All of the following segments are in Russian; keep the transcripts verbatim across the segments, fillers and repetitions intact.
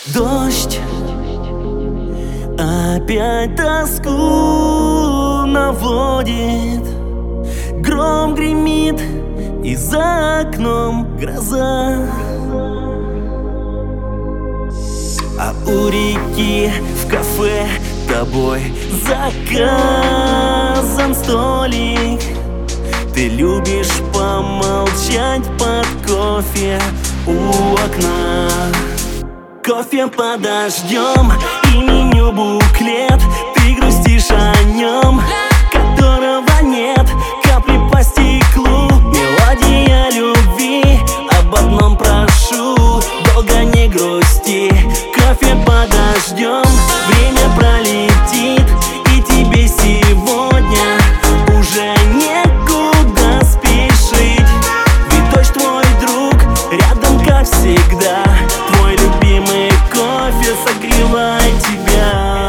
Дождь опять тоску наводит, гром гремит и за окном гроза. А у реки в кафе тобой заказан столик. Ты любишь помолчать под кофе у окна. Кофе под дождем и меню-буклет. Ты грустишь о нем, которого нет. Капли по стеклу, мелодия любви. Об одном прошу, долго не грусти. Кофе под дождем, время пролетит, и тебе сегодня уже некуда спешить. Ведь дождь твой друг, рядом как всегда. Твой любимый кофе согревает тебя.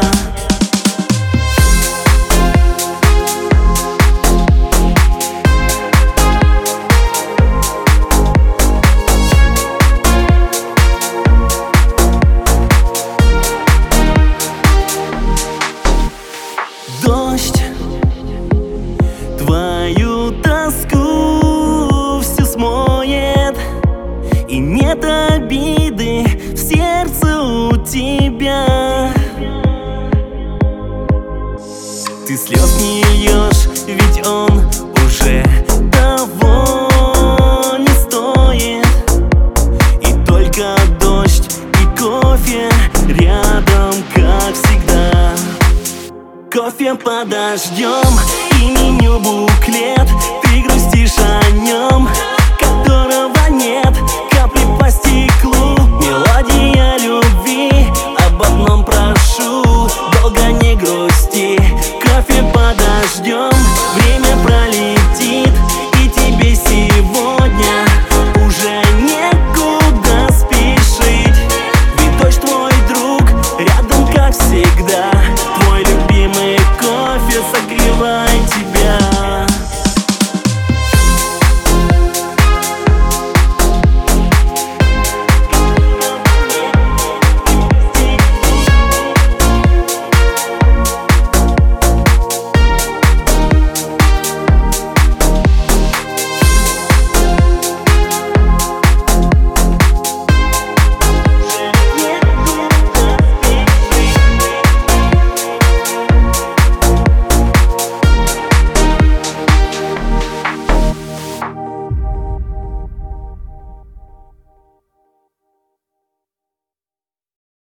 Дождь твою тоску всю смоет, и нет обиды в сердце у тебя. Ты слез не льешь, ведь он уже того не стоит. И только дождь и кофе рядом, как всегда. Кофе под дождем и меню-буклет. Ты грустишь о нем,